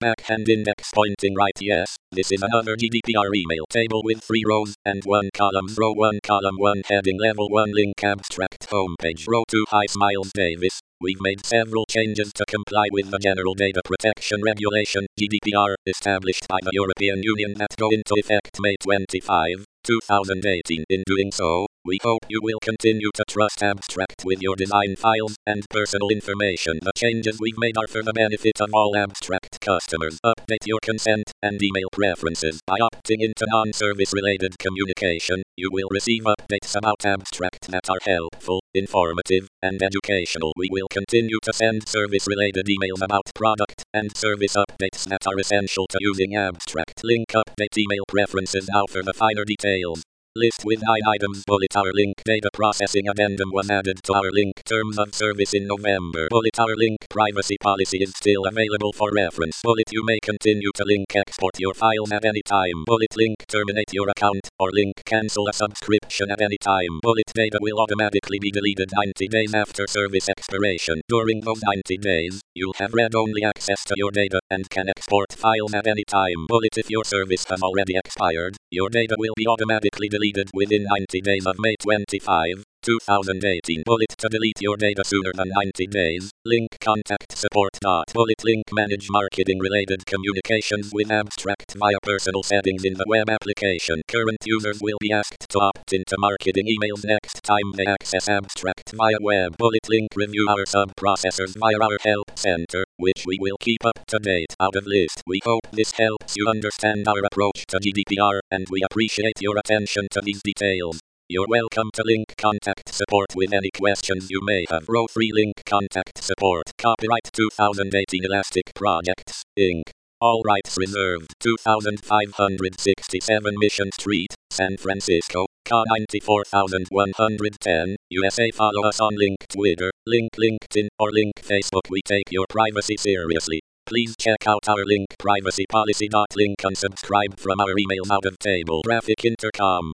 Backhand index pointing right. Yes, this is another GDPR email table with 3 rows and 1 column. Row 1 column 1 heading level 1 link abstract homepage. Row 2 Hi Smiles Davis. We've made several changes to comply with the General Data Protection Regulation (GDPR) established by the European Union that go into effect May 25, 2018. In doing so, we hope you will continue to trust Abstract with your design files and personal information. The changes we've made are for the benefit of all Abstract customers. Update your consent and email preferences. By opting into non-service related communication, you will receive updates about Abstract that are helpful, informative, and educational. We will continue to send service-related emails about product and service updates that are essential to using Abstract. Link update email preferences now for the finer details. List with 9 items. Bullet. Our link data processing addendum was added to our link terms of service in November. Bullet. Our link privacy policy is still available for reference. Bullet. You may continue to link export your files at any time. Bullet. Link terminate your account or link cancel a subscription at any time. Bullet. Data will automatically be deleted 90 days after service expiration. During those 90 days, you'll have read-only access to your data and can export files at any time. Bullet. If your service has already expired, your data will be automatically deleted within 90 days of May 25, 2018. Bullet. To delete your data sooner than 90 days, link contact support. Bullet. Link manage marketing related communications with Abstract via personal settings in the web application. Current users will be asked to opt into marketing emails next time they access Abstract via web. Bullet. Link review our sub-processors via our help center, which we will keep up to date. Out of list. We hope this helps you understand our approach to GDPR, and we appreciate your attention to these details. You're welcome to link contact support with any questions you may have. Row 3 link contact support. Copyright 2018 Elastic Projects, Inc. All rights reserved. 2567 Mission Street, San Francisco, CA 94110, USA. Follow us on link Twitter, link LinkedIn, or link Facebook. We take your privacy seriously. Please check out our link privacy policy. Link unsubscribe from our emails out of table. Graphic Intercom.